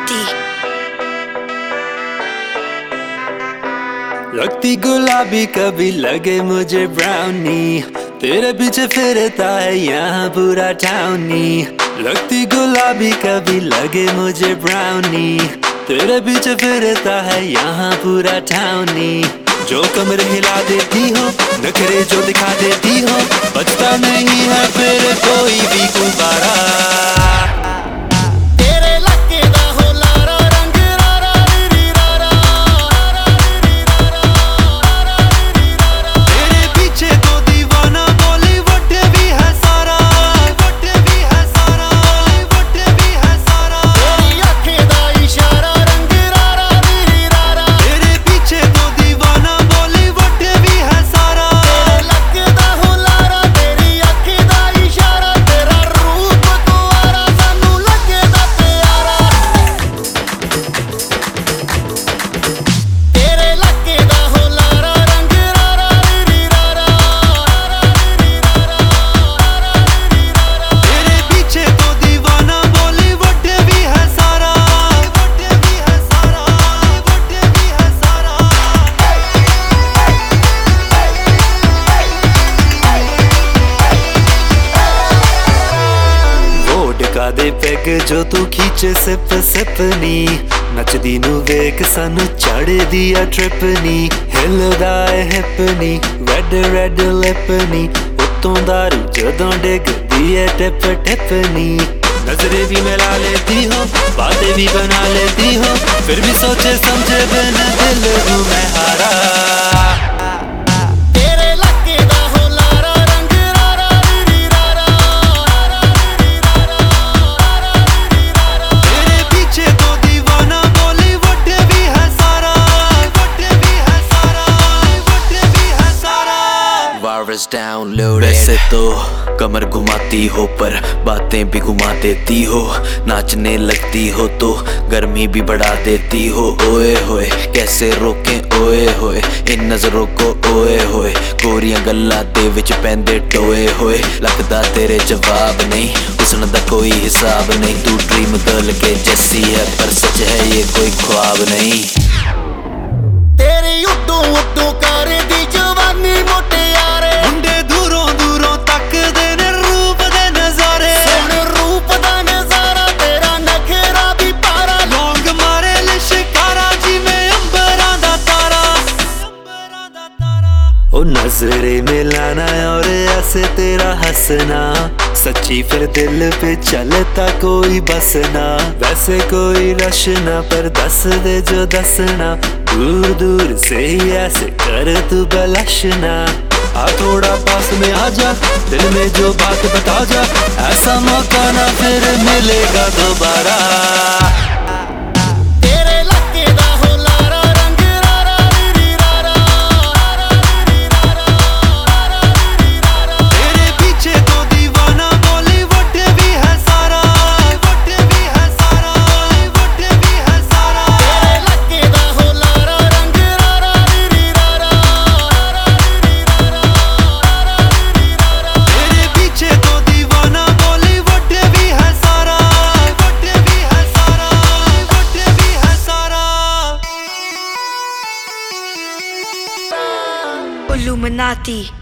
Illuminati। लगती गुलाबी कभी लगे मुझे ब्राउनी, तेरे पीछे फिरता है यहाँ पूरा टाउनी। लगती गुलाबी कभी लगे मुझे ब्राउनी, तेरे पीछे फिरता है यहाँ पूरा टाउनी। जो कमर हिला देती हो, नखरे जो दिखा देती हो, बचता नहीं है फिर कोई भी गुब्बारा। दे पैग जो तू खींचे सिप सिपनी, नचदी नू वेख सानू चढ़ दिया ट्रिपनी। हिलदा है हिपनी, रेड रेड लिपनी, उत्तों दारू जदों डिगदी है टिप टिपनी। नजरें भी मिला लेती हो, बातें भी बना लेती हो, फिर भी सोचे समझे बिन दिल हूँ मैं हारा। डाउनलोड वैसे तो कमर घुमाती हो पर बातें भी घुमा देती हो, नाचने लगती हो तो गर्मी भी बढ़ा देती हो। ओए होए कैसे रोकें ओए होए इन नजरों को, ओए होए गोरियां गल्ला दे विच पैंदे टोए होए। लगदा तेरे जवाब नहीं, हुस्न दा कोई हिसाब नहीं, तू ड्रीम गर्ल के जैसी है पर सच है ये कोई ख्वाब नहीं। तेरी उड्डू उड्डू कर दी जवानी मोटे नजरे मिलाना और ऐसे तेरा हंसना, सच्ची फिर दिल पे चलता कोई बसना। वैसे कोई रशना पर दस दे जो दसना, दूर दूर से ही ऐसे कर तू बलशना। आ थोड़ा पास में आ जा, दिल में जो बात बता जा, ऐसा मौका ना फिर मिलेगा दोबारा। Illuminati।